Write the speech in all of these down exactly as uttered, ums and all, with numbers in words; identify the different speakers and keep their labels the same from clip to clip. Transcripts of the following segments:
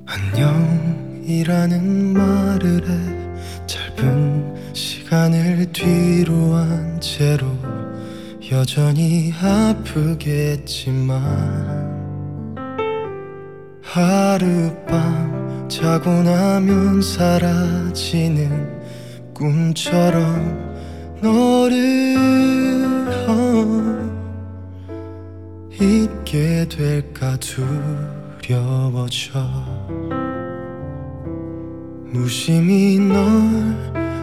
Speaker 1: 안녕이라는 말을 해 짧은 시간을 뒤로 한 채로 여전히 아프겠지만 하룻밤 자고 나면 사라지는 꿈처럼 너를 어, 잊게 될까 두려워져. 무심히 널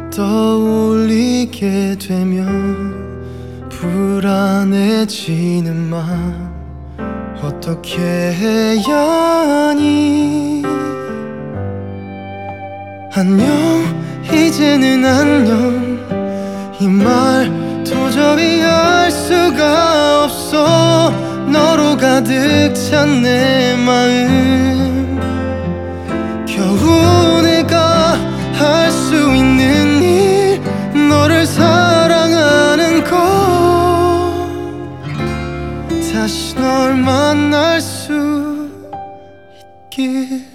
Speaker 1: 떠올리게 되면 불안해지는 맘 어떻게 해야 하니. 안녕 이제는 안녕 이 말 도저히 할 수가 없어. 너로 가득 찬 내 마음 겨우 내가 할 수 있는 일 너를 사랑하는 것. 다시 널 만날 수 있길.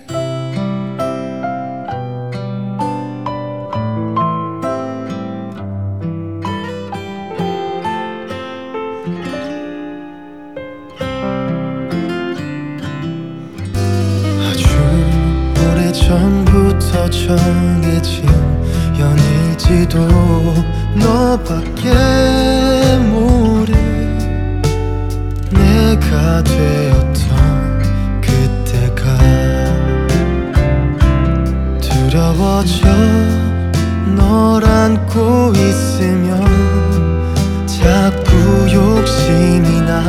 Speaker 1: 오래전부터 정해진 연일지도 너밖에 모를 내가 되었던 그때가 두려워져. 널 안고 있으면 자꾸 욕심이 나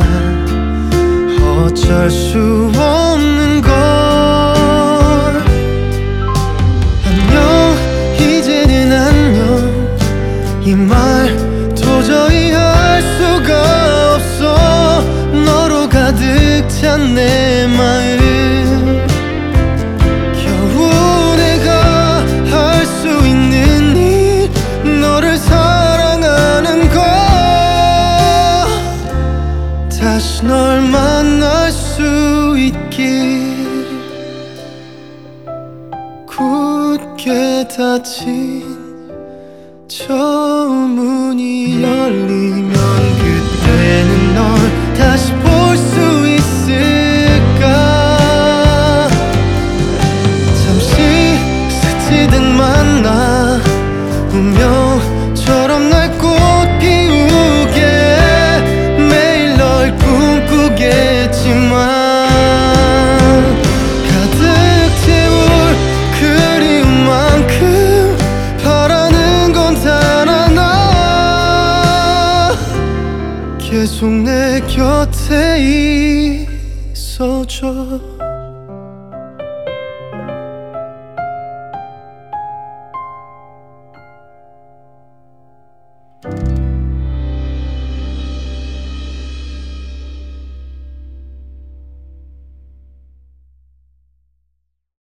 Speaker 1: 어쩔 수 없는 걸. 이 말 도저히 할 수가 없어. 너로 가득 찬 내 마음 겨우 내가 할 수 있는 일 너를 사랑하는 것. 다시 널 만날 수 있길. 굳게 닫힌 저 문이 열리면 그때는 널 다시 볼 수 있을까. 잠시 스치듯 만나 운명처럼 날 꽃 피우게 매일 널 꿈꾸겠지만 계속 내 곁에 있어줘.